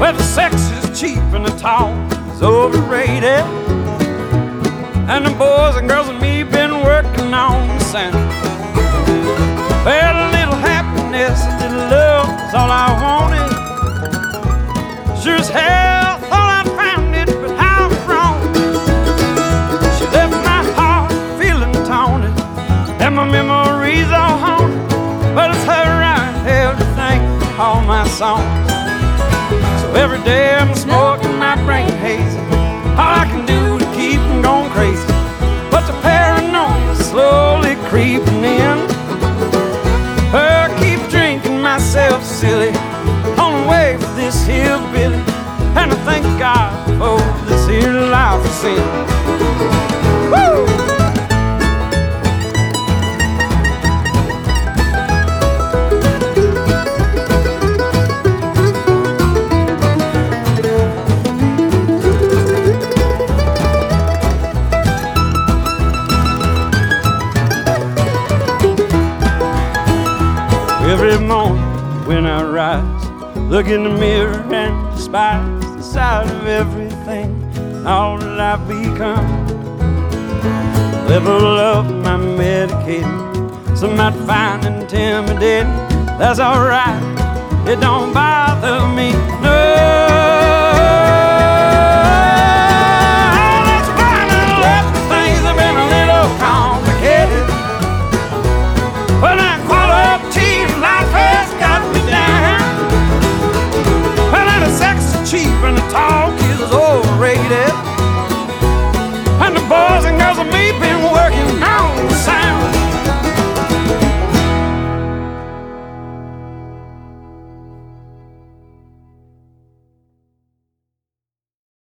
where the sex is cheap and the talk is overrated, and the boys and girls and me been working on the center. Well, a little happiness, a little love is all I wanted. Sure as hell thought I'd found it, but how wrong. She left my heart feeling taunted, and my memories all haunted. But it's her I held to think all my songs. So every day I'm smoking my brain hazy. All I can do to keep from going crazy, but the paranoia slowly creeping in. I keep drinking myself silly on the way for this hillbilly, and I thank God for this here life of sin. Woo! Every morning when I rise, look in the mirror and despise the sight of everything, all that I've become. Level up my medicating, some might find intimidating. That's alright, it don't bother me